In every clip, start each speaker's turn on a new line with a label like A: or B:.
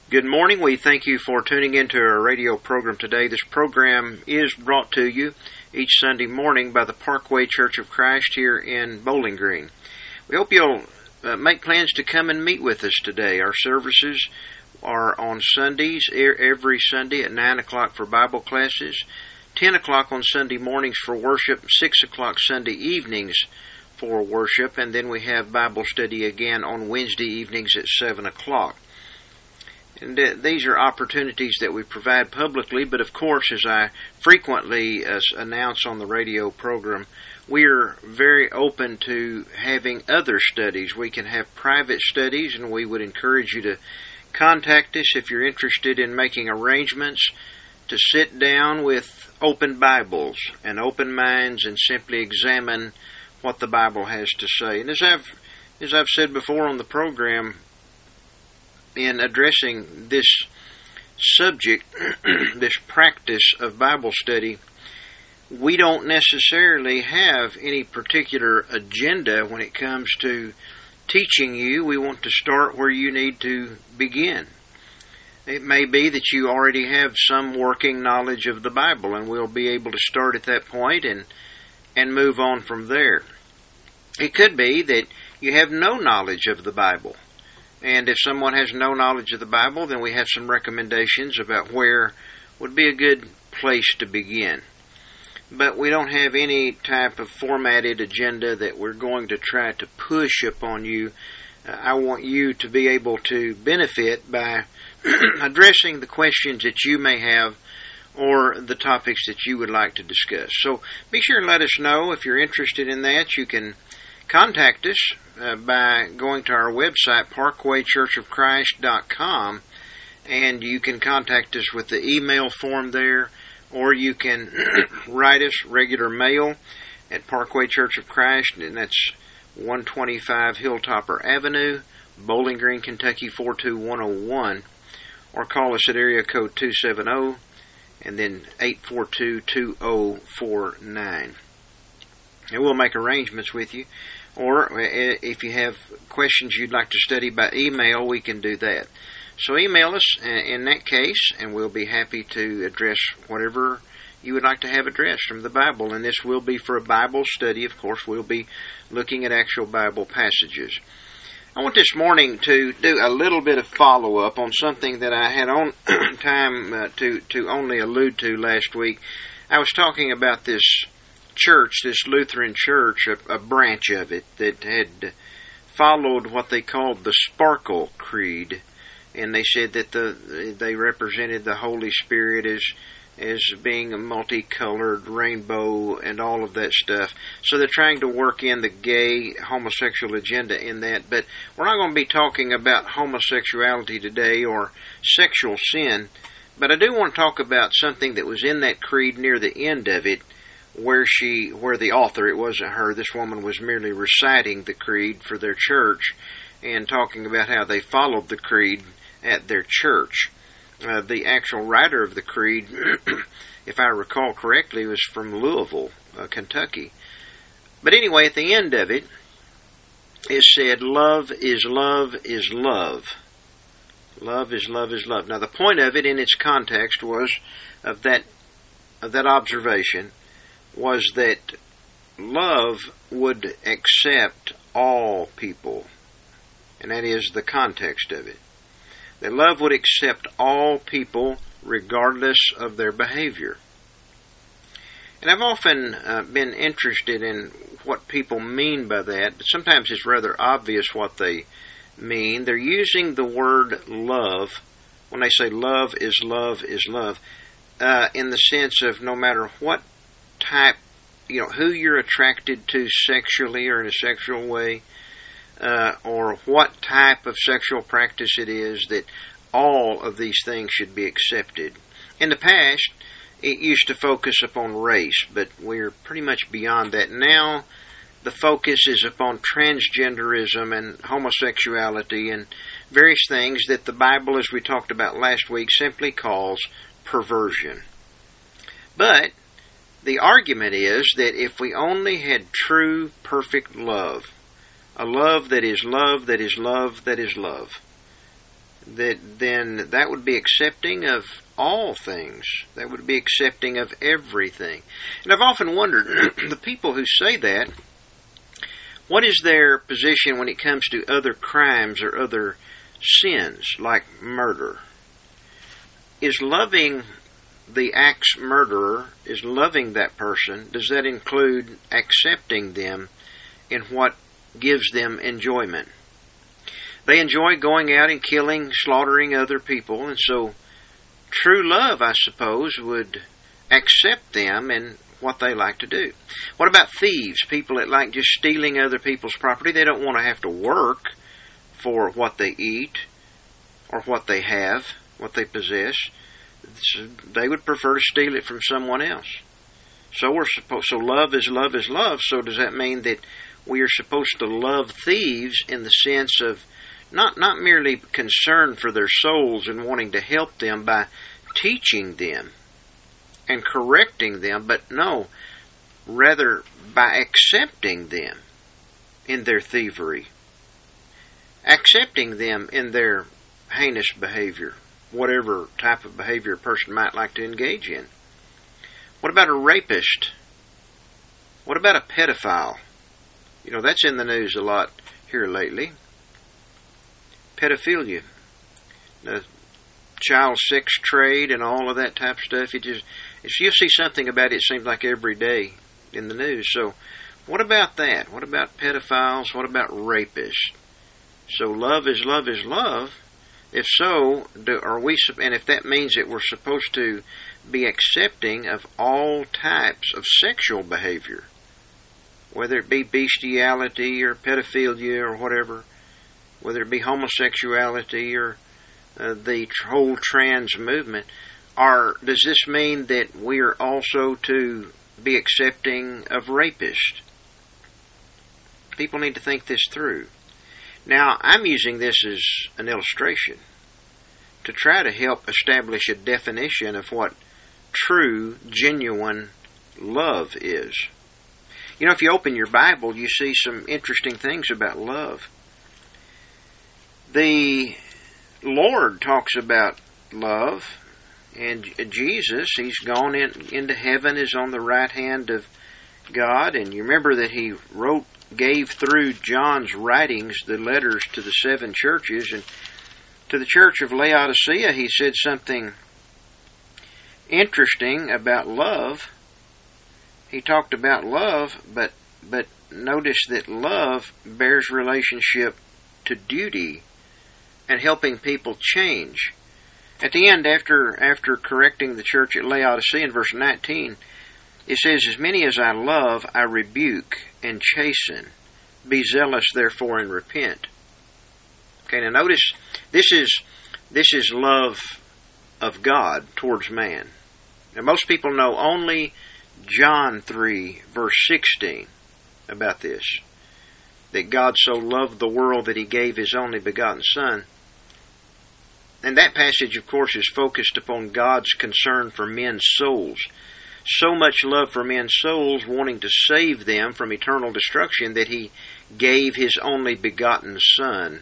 A: Good morning. We thank you for tuning into our radio program today. This program is brought to you each Sunday morning by the Parkway Church of Christ here in Bowling Green. We hope you'll make plans to come and meet with us today. Our services are on Sundays, every Sunday at 9 o'clock for Bible classes, 10 o'clock on Sunday mornings for worship, 6 o'clock Sunday evenings for worship, and then we have Bible study again on Wednesday evenings at 7 o'clock. And these are opportunities that we provide publicly, but of course, as I frequently announce on the radio program, we're very open to having other studies. We can have private studies, and we would encourage you to contact us if you're interested in making arrangements to sit down with open Bibles and open minds and simply examine what the Bible has to say. And as I've said before on the program, in addressing this subject, this practice of Bible study, we don't necessarily have any particular agenda when it comes to teaching you. We want to start where you need to begin. It may be that you already have some working knowledge of the Bible, and we'll be able to start at that point and move on from there. It could be that you have no knowledge of the Bible. And if someone has no knowledge of the Bible, then we have some recommendations about where would be a good place to begin. But we don't have any type of formatted agenda that we're going to try to push upon you. I want you to be able to benefit by addressing the questions that you may have or the topics that you would like to discuss. So be sure and let us know if you're interested in that. You can contact us by going to our website, parkwaychurchofchrist.com, and you can contact us with the email form there, or you can write us regular mail at Parkway Church of Christ, and that's 125 Hilltopper Avenue, Bowling Green, Kentucky 42101, or call us at area code 270 and then 842-2049. And we'll make arrangements with you. Or if you have questions you'd like to study by email, we can do that. So email us in that case, and we'll be happy to address whatever you would like to have addressed from the Bible. And this will be for a Bible study. Of course, we'll be looking at actual Bible passages. I want this morning to do a little bit of follow-up on something that I had on time to only allude to last week. I was talking about this church, this Lutheran church, a branch of it that had followed what they called the Sparkle Creed, and they said that they represented the Holy Spirit as being a multicolored rainbow and all of that stuff. So they're trying to work in the gay homosexual agenda in that, but we're not going to be talking about homosexuality today or sexual sin, but I do want to talk about something that was in that creed near the end of it, where the author, it wasn't her, this woman was merely reciting the creed for their church and talking about how they followed the creed at their church. The actual writer of the creed, if I recall correctly, was from Louisville, Kentucky. But anyway, at the end of it, it said, love is love is love. Love is love is love. Now the point of it in its context was of that observation was that love would accept all people. And that is the context of it. That love would accept all people regardless of their behavior. And I've often been interested in what people mean by that, but sometimes it's rather obvious what they mean. They're using the word love when they say love is love is love, in the sense of no matter what type, who you're attracted to sexually or in a sexual way, or what type of sexual practice it is, that all of these things should be accepted. In the past, it used to focus upon race, but we're pretty much beyond that. Now, the focus is upon transgenderism and homosexuality and various things that the Bible, as we talked about last week, simply calls perversion. But the argument is that if we only had true, perfect love, a love that is love, that is love, that is love, then that would be accepting of all things. That would be accepting of everything. And I've often wondered, the people who say that, what is their position when it comes to other crimes or other sins, like murder? Is loving the axe-murderer, is loving that person, does that include accepting them in what gives them enjoyment? They enjoy going out and killing, slaughtering other people, and so true love, I suppose, would accept them in what they like to do. What about thieves, people that like just stealing other people's property? They don't want to have to work for what they eat or what they have, what they possess. They would prefer to steal it from someone else. So love is love is love. So does that mean that we are supposed to love thieves in the sense of not merely concern for their souls and wanting to help them by teaching them and correcting them, but no, rather by accepting them in their thievery, accepting them in their heinous behavior, whatever type of behavior a person might like to engage in? What about a rapist? What about a pedophile? You know, that's in the news a lot here lately. Pedophilia, the child sex trade and all of that type of stuff. If you see something about it, it seems like every day in the news. So what about that? What about pedophiles? What about rapists? So love is love is love. If so, and if that means that we're supposed to be accepting of all types of sexual behavior, whether it be bestiality or pedophilia or whatever, whether it be homosexuality or the whole trans movement, does this mean that we are also to be accepting of rapists? People need to think this through. Now, I'm using this as an illustration to try to help establish a definition of what true, genuine love is. You know, if you open your Bible, you see some interesting things about love. The Lord talks about love, and Jesus, He's gone into heaven, is on the right hand of God, and you remember that He gave through John's writings the letters to the 7 churches, and to the church of Laodicea He said something interesting about love. He talked about love, but notice that love bears relationship to duty and helping people change. At the end, after correcting the church at Laodicea in verse 19, it says, "As many as I love, I rebuke and chasten. Be zealous, therefore, and repent." Okay, now notice, this is love of God towards man. Now, most people know only John 3, verse 16 about this, that God so loved the world that He gave His only begotten Son. And that passage, of course, is focused upon God's concern for men's souls. So much love for men's souls, wanting to save them from eternal destruction, that He gave His only begotten Son.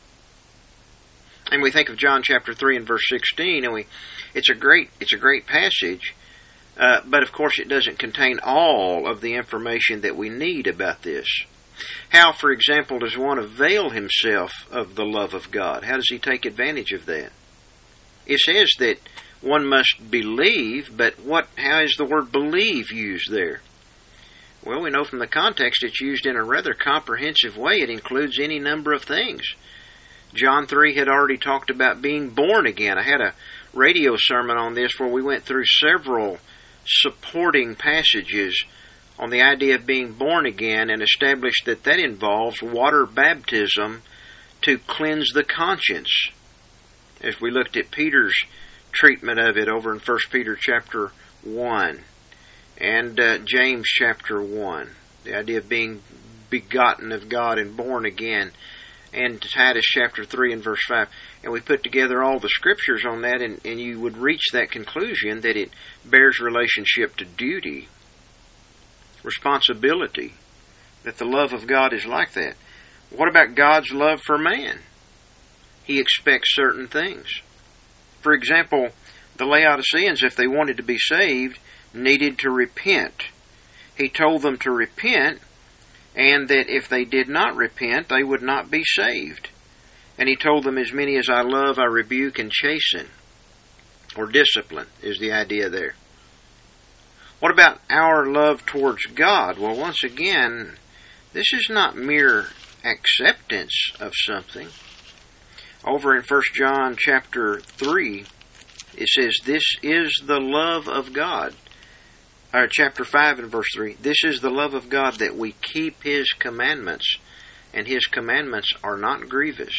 A: And we think of John chapter 3 and verse 16, and it's a great passage, but of course it doesn't contain all of the information that we need about this. How, for example, does one avail himself of the love of God? How does he take advantage of that? It says that one must believe, but how is the word believe used there? Well, we know from the context it's used in a rather comprehensive way. It includes any number of things. John 3 had already talked about being born again. I had a radio sermon on this where we went through several supporting passages on the idea of being born again and established that involves water baptism to cleanse the conscience. As we looked at Peter's treatment of it over in 1 Peter chapter 1 and James chapter 1, the idea of being begotten of God and born again, and Titus chapter 3 and verse 5. And we put together all the scriptures on that, and you would reach that conclusion that it bears relationship to duty, responsibility, that the love of God is like that. What about God's love for man? He expects certain things. For example, the Laodiceans, if they wanted to be saved, needed to repent. He told them to repent, and that if they did not repent, they would not be saved. And he told them, as many as I love, I rebuke and chasten. Or discipline is the idea there. What about our love towards God? Well, once again, this is not mere acceptance of something. Over in 1 John chapter 3, it says, this is the love of God. Chapter 5 and verse 3, this is the love of God, that we keep His commandments, and His commandments are not grievous,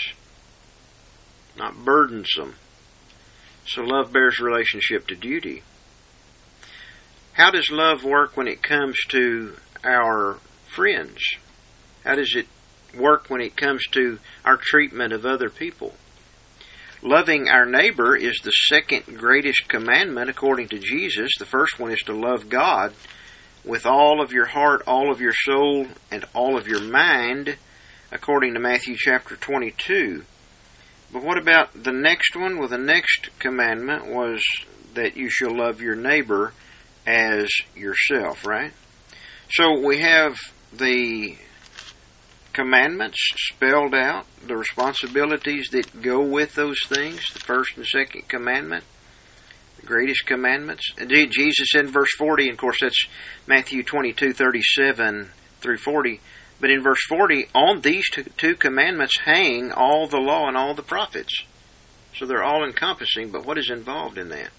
A: not burdensome. So love bears relationship to duty. How does love work when it comes to our friends? How does it work when it comes to our treatment of other people? Loving our neighbor is the second greatest commandment according to Jesus. The first one is to love God with all of your heart, all of your soul, and all of your mind, according to Matthew chapter 22. But what about the next one? Well, the next commandment was that you shall love your neighbor as yourself, right? So we have the commandments spelled out, the responsibilities that go with those things, the first and second commandment, the greatest commandments. Indeed, Jesus said in verse 40, and of course that's Matthew 22:37 through 40, but in verse 40, on these two commandments hang all the law and all the prophets. So they're all encompassing, but what is involved in that?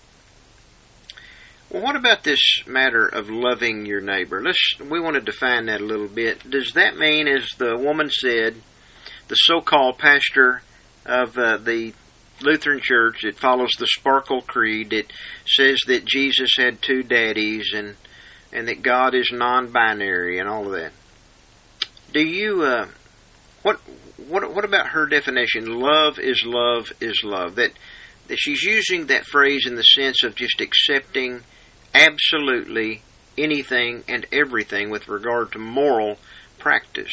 A: Well, what about this matter of loving your neighbor? We want to define that a little bit. Does that mean, as the woman said, the so-called pastor of the Lutheran Church that follows the Sparkle Creed, that says that Jesus had two daddies and that God is non-binary and all of that? Do you what about her definition? Love is love is love. That she's using that phrase in the sense of just accepting absolutely anything and everything with regard to moral practice.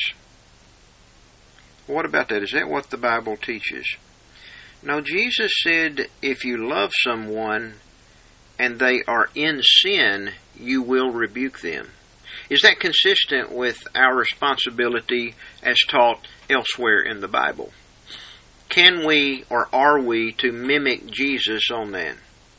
A: What about that? Is that what the Bible teaches? No, Jesus said if you love someone and they are in sin, you will rebuke them. Is that consistent with our responsibility as taught elsewhere in the Bible? Can we or are we to mimic Jesus on that?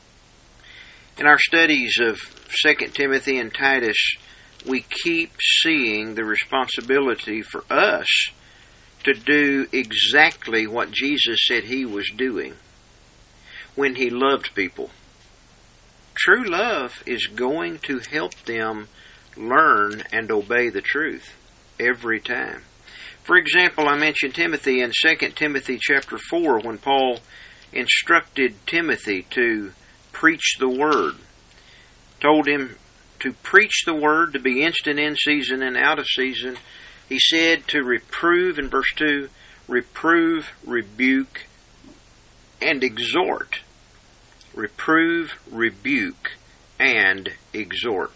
A: In our studies of 2 Timothy and Titus, we keep seeing the responsibility for us to do exactly what Jesus said He was doing when He loved people. True love is going to help them learn and obey the truth every time. For example, I mentioned Timothy in 2 Timothy chapter 4 when Paul instructed Timothy to preach the Word. Told him to preach the Word, to be instant in season and out of season. He said to reprove, in verse 2, reprove, rebuke, and exhort. Reprove, rebuke, and exhort.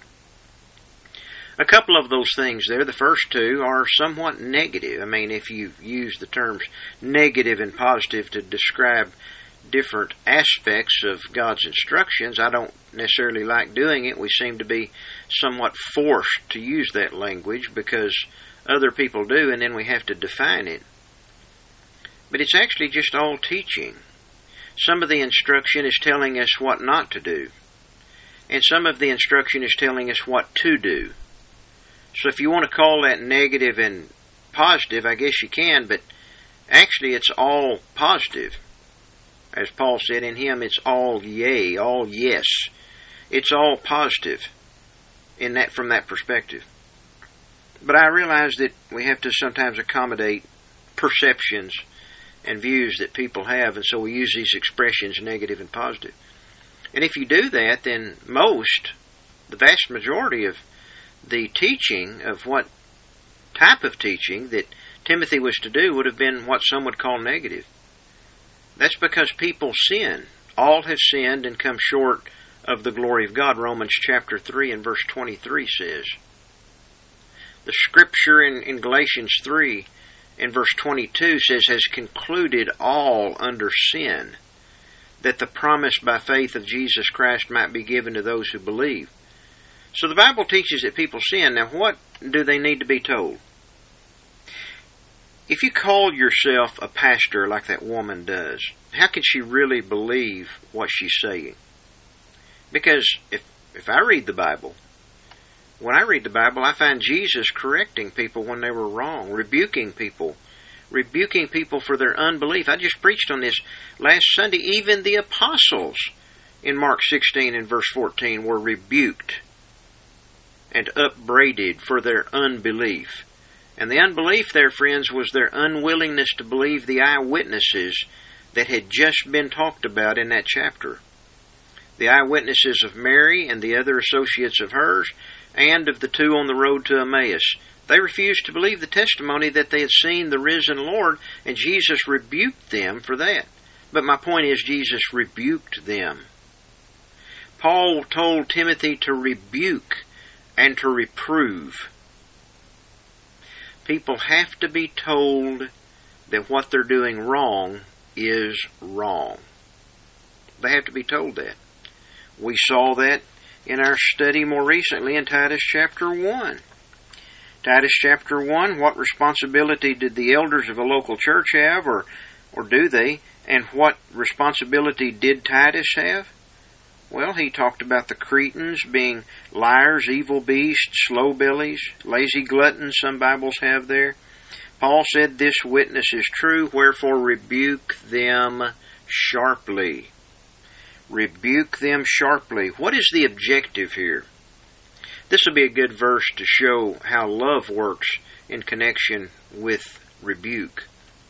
A: A couple of those things there, the first two, are somewhat negative. I mean, if you use the terms negative and positive to describe different aspects of God's instructions, I don't necessarily like doing it. We seem to be somewhat forced to use that language because other people do, and then we have to define it. But it's actually just all teaching. Some of the instruction is telling us what not to do, and some of the instruction is telling us what to do. So if you want to call that negative and positive, I guess you can, but actually it's all positive. As Paul said, in Him it's all yea, all yes. It's all positive in that, from that perspective. But I realize that we have to sometimes accommodate perceptions and views that people have, and so we use these expressions, negative and positive. And if you do that, then the vast majority of the teaching of what type of teaching that Timothy was to do would have been what some would call negative. That's because people sin. All have sinned and come short of the glory of God. Romans chapter 3 and verse 23 says. The scripture in Galatians 3 in verse 22 says, has concluded all under sin, that the promise by faith of Jesus Christ might be given to those who believe. So the Bible teaches that people sin. Now what do they need to be told? If you call yourself a pastor like that woman does, how can she really believe what she's saying? Because if I read the Bible, when I read the Bible, I find Jesus correcting people when they were wrong, rebuking people for their unbelief. I just preached on this last Sunday. Even the apostles in Mark 16 and verse 14 were rebuked and upbraided for their unbelief. And the unbelief there, friends, was their unwillingness to believe the eyewitnesses that had just been talked about in that chapter. The eyewitnesses of Mary and the other associates of hers, and of the two on the road to Emmaus. They refused to believe the testimony that they had seen the risen Lord, and Jesus rebuked them for that. But my point is, Jesus rebuked them. Paul told Timothy to rebuke and to reprove. People have to be told that what they're doing wrong is wrong. They have to be told that. We saw that in our study more recently in Titus chapter 1. Titus chapter 1, what responsibility did the elders of a local church have, or do they? And what responsibility did Titus have? Well, he talked about the Cretans being liars, evil beasts, slow bellies, lazy gluttons, some Bibles have there. Paul said, this witness is true, wherefore rebuke them sharply. Rebuke them sharply. What is the objective here? This will be a good verse to show how love works in connection with rebuke.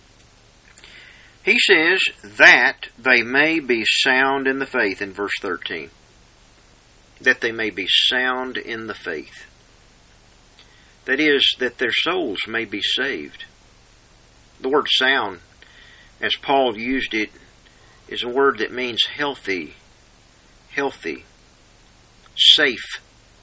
A: He says, that they may be sound in the faith, in verse 13. That they may be sound in the faith. That is, that their souls may be saved. The word sound, as Paul used it, is a word that means healthy, safe.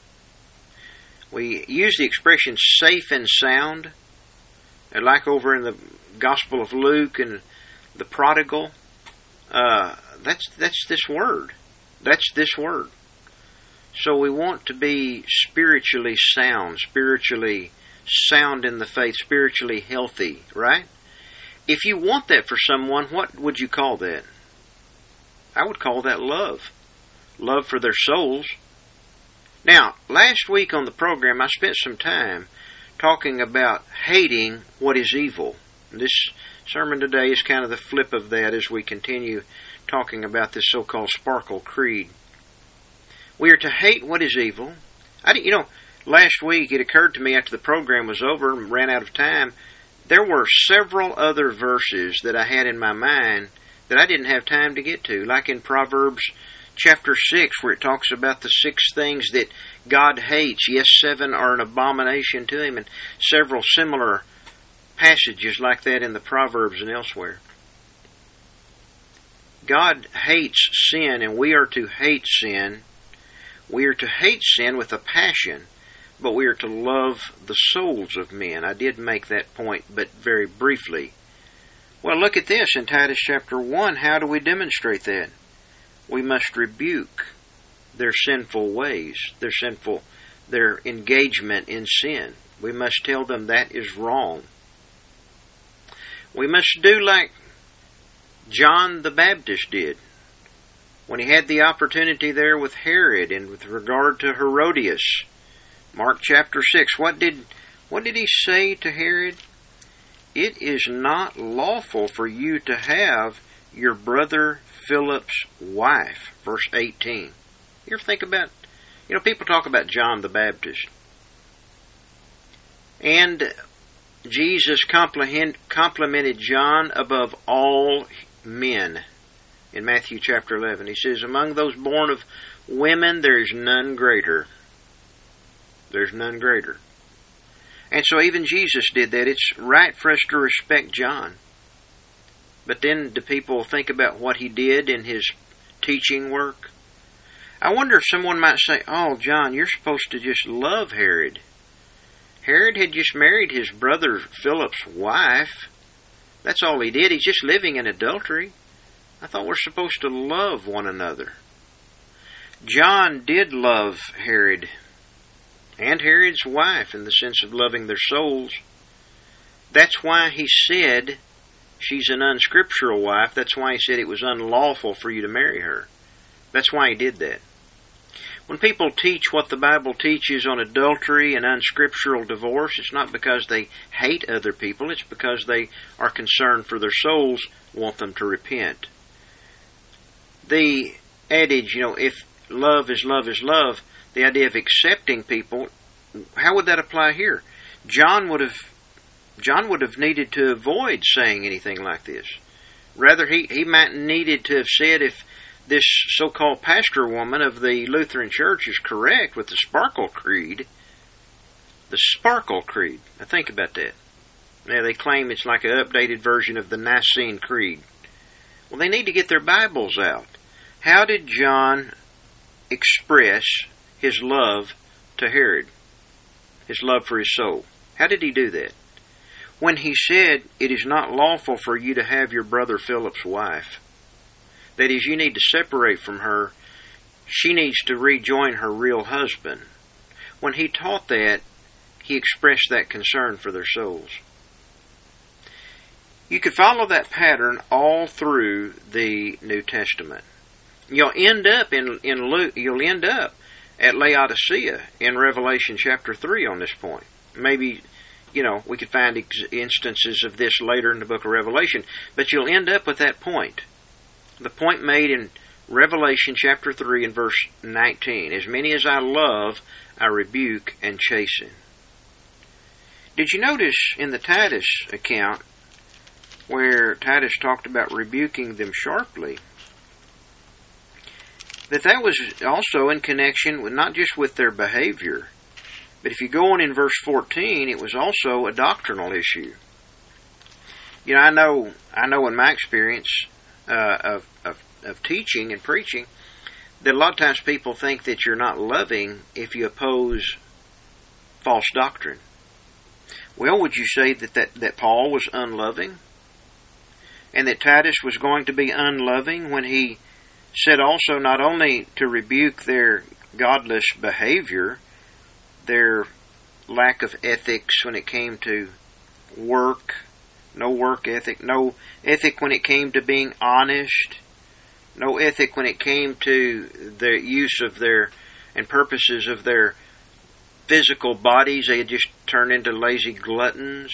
A: We use the expression safe and sound, like over in the Gospel of Luke and the prodigal. That's this word. That's this word. So we want to be spiritually sound in the faith, spiritually healthy, right? If you want that for someone, what would you call that? I would call that love. Love for their souls. Now, last week on the program, I spent some time talking about hating what is evil. This sermon today is kind of the flip of that as we continue talking about this so-called Sparkle Creed. We are to hate what is evil. Last week it occurred to me after the program was over and ran out of time, there were several other verses that I had in my mind that I didn't have time to get to, like in Proverbs chapter 6, where it talks about the 6 things that God hates. Yes, 7 are an abomination to Him, and several similar passages like that in the Proverbs and elsewhere. God hates sin, and we are to hate sin. We are to hate sin with a passion, but we are to love the souls of men. I did make that point, but very briefly. Well, look at this in Titus chapter 1. How do we demonstrate that? We must rebuke their sinful ways, their engagement in sin. We must tell them that is wrong. We must do like John the Baptist did when he had the opportunity there with Herod and with regard to Herodias. Mark chapter 6. What did he say to Herod? It is not lawful for you to have your brother Philip's wife. Verse 18. You ever think about, people talk about John the Baptist. And Jesus complimented John above all men in Matthew chapter 11. He says, among those born of women, there is none greater. There's none greater. And so even Jesus did that. It's right for us to respect John. But then do people think about what he did in his teaching work? I wonder if someone might say, oh, John, you're supposed to just love Herod. Herod had just married his brother Philip's wife. That's all he did. He's just living in adultery. I thought we're supposed to love one another. John did love Herod and Herod's wife in the sense of loving their souls. That's why he said she's an unscriptural wife. That's why he said it was unlawful for you to marry her. That's why he did that. When people teach what the Bible teaches on adultery and unscriptural divorce, it's not because they hate other people. It's because they are concerned for their souls, want them to repent. The adage, if love is love is love, the idea of accepting people, how would that apply here? John would have needed to avoid saying anything like this. Rather, he might needed to have said, if this so-called pastor woman of the Lutheran Church is correct with the Sparkle Creed. The Sparkle Creed. Now think about that. Now they claim it's like an updated version of the Nicene Creed. Well, they need to get their Bibles out. How did John express his love to Herod? His love for his soul. How did he do that? When he said, it is not lawful for you to have your brother Philip's wife. That is, you need to separate from her. She needs to rejoin her real husband. When he taught that, he expressed that concern for their souls. You could follow that pattern all through the New Testament. You'll end up in Luke. You'll end up at Laodicea in Revelation chapter 3 on this point. Maybe, we could find instances of this later in the book of Revelation, but you'll end up with that point. The point made in Revelation chapter 3 and verse 19. As many as I love, I rebuke and chasten. Did you notice in the Titus account where Titus talked about rebuking them sharply, that was also in connection with not just with their behavior, but if you go on in verse 14, it was also a doctrinal issue. I know in my experience of teaching and preaching, that a lot of times people think that you're not loving if you oppose false doctrine. Well, would you say that Paul was unloving? And that Titus was going to be unloving when he said also not only to rebuke their godless behavior, their lack of ethics when it came to work, no work ethic, no ethic when it came to being honest, no ethic when it came to the use of their and purposes of their physical bodies. They had just turned into lazy gluttons.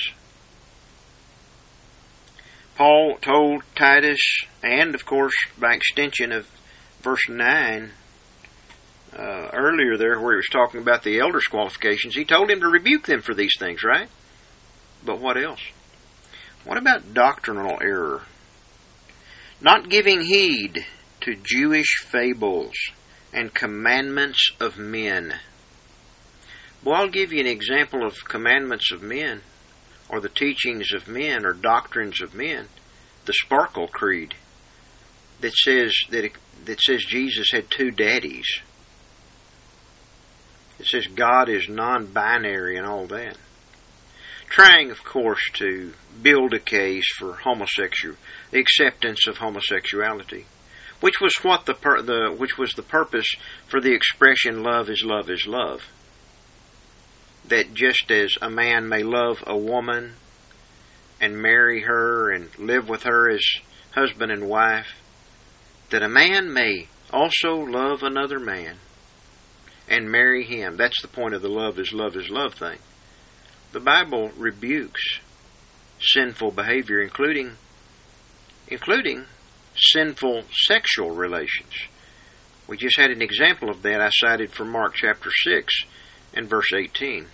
A: Paul told Titus, and of course by extension of verse 9, earlier there where he was talking about the elders' qualifications, he told him to rebuke them for these things, right? But what else? What about doctrinal error? Not giving heed to Jewish fables and commandments of men. Well, I'll give you an example of commandments of men, or the teachings of men, or doctrines of men. The Sparkle Creed that says Jesus had two daddies. It says God is non-binary and all that. Trying, of course, to build a case for the acceptance of homosexuality, which was which was the purpose for the expression "love is love is love." That just as a man may love a woman and marry her and live with her as husband and wife, that a man may also love another man and marry him. That's the point of the love is love thing. The Bible rebukes sinful behavior, including sinful sexual relations. We just had an example of that I cited from Mark chapter 6 and verse 18.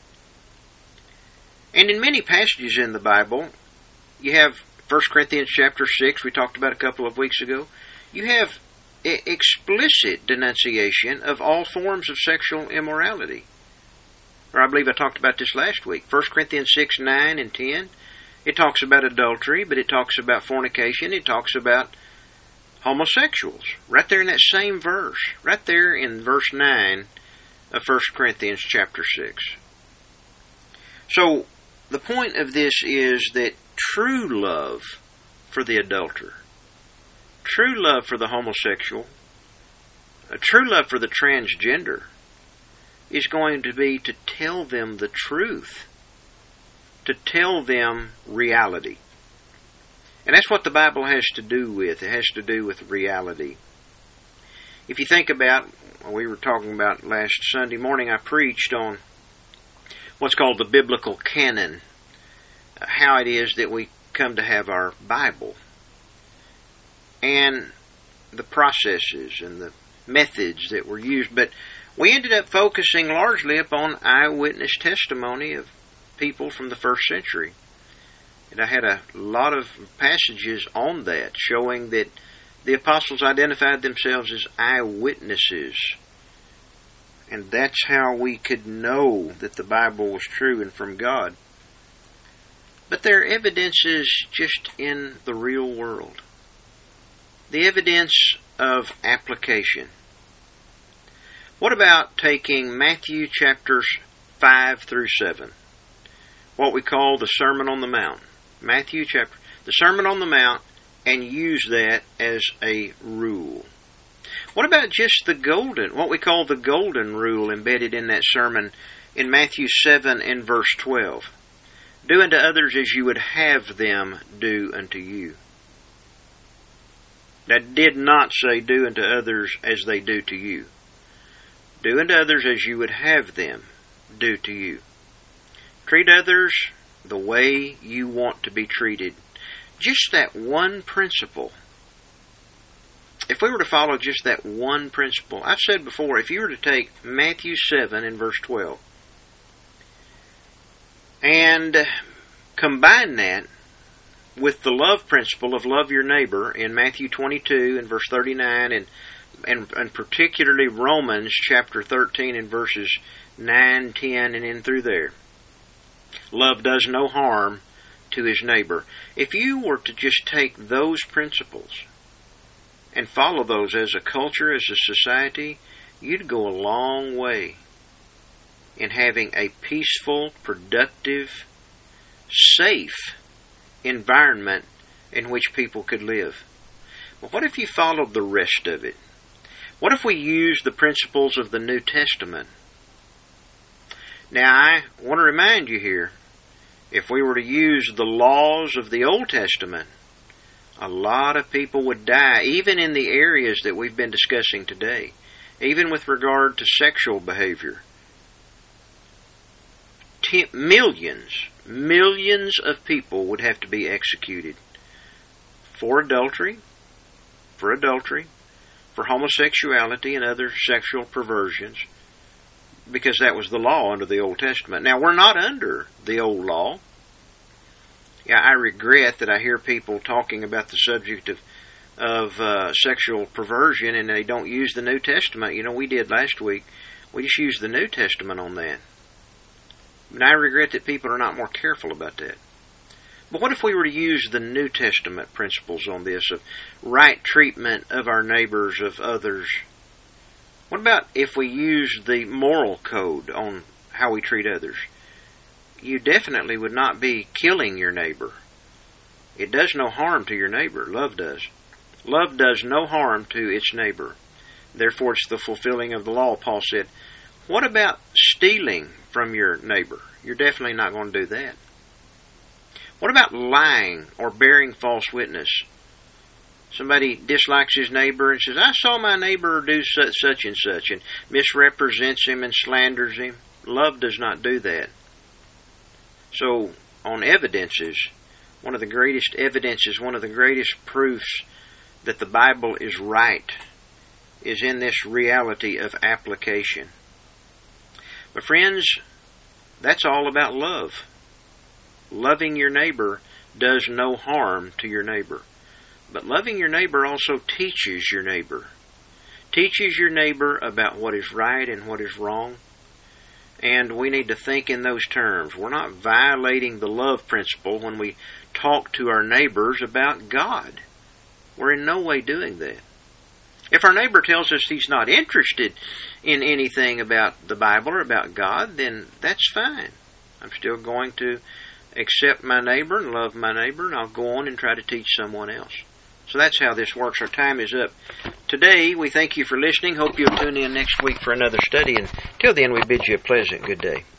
A: And in many passages in the Bible, you have 1 Corinthians chapter 6, we talked about a couple of weeks ago. You have explicit denunciation of all forms of sexual immorality. Or I believe I talked about this last week. 1 Corinthians 6, 9, and 10. It talks about adultery, but it talks about fornication. It talks about homosexuals. Right there in that same verse. Right there in verse 9 of 1 Corinthians chapter 6. So, the point of this is that true love for the adulterer, true love for the homosexual, a true love for the transgender is going to be to tell them the truth, to tell them reality. And that's what the Bible has to do with. It has to do with reality. If you think about, we were talking about last Sunday morning, I preached on what's called the biblical canon, how it is that we come to have our Bible, and the processes and the methods that were used. But we ended up focusing largely upon eyewitness testimony of people from the first century. And I had a lot of passages on that, showing that the apostles identified themselves as eyewitnesses. And that's how we could know that the Bible was true and from God. But there are evidences just in the real world. The evidence of application. What about taking Matthew chapters 5 through 7, what we call the Sermon on the Mount, the Sermon on the Mount, and use that as a rule? What about just what we call the golden rule embedded in that sermon in Matthew 7 and verse 12? Do unto others as you would have them do unto you. That did not say do unto others as they do to you. Do unto others as you would have them do to you. Treat others the way you want to be treated. Just that one principle. If we were to follow just that one principle, I've said before, if you were to take Matthew 7 and verse 12 and combine that with the love principle of love your neighbor in Matthew 22 and verse 39 and particularly Romans chapter 13 and verses 9, 10, and in through there. Love does no harm to his neighbor. If you were to just take those principles and follow those as a culture, as a society, you'd go a long way in having a peaceful, productive, safe environment in which people could live. Well, what if you followed the rest of it? What if we used the principles of the New Testament? Now, I want to remind you here, if we were to use the laws of the Old Testament, a lot of people would die, even in the areas that we've been discussing today, even with regard to sexual behavior. Millions of people would have to be executed for adultery, for homosexuality and other sexual perversions, because that was the law under the Old Testament. Now, we're not under the old law. Yeah, I regret that I hear people talking about the subject of sexual perversion and they don't use the New Testament. You know, we did last week. We just used the New Testament on that. And I regret that people are not more careful about that. But what if we were to use the New Testament principles on this, of right treatment of our neighbors, of others? What about if we use the moral code on how we treat others? You definitely would not be killing your neighbor. It does no harm to your neighbor. Love does. Love does no harm to its neighbor. Therefore, it's the fulfilling of the law. Paul said, what about stealing from your neighbor? You're definitely not going to do that. What about lying or bearing false witness? Somebody dislikes his neighbor and says, I saw my neighbor do such and such, and misrepresents him and slanders him. Love does not do that. So, on evidences, one of the greatest evidences, one of the greatest proofs that the Bible is right is in this reality of application. But friends, that's all about love. Loving your neighbor does no harm to your neighbor. But loving your neighbor also teaches your neighbor. Teaches your neighbor about what is right and what is wrong. And we need to think in those terms. We're not violating the love principle when we talk to our neighbors about God. We're in no way doing that. If our neighbor tells us he's not interested in anything about the Bible or about God, then that's fine. I'm still going to accept my neighbor and love my neighbor, and I'll go on and try to teach someone else. So that's how this works. Our time is up. Today, we thank you for listening. Hope you'll tune in next week for another study. And till then, we bid you a pleasant good day.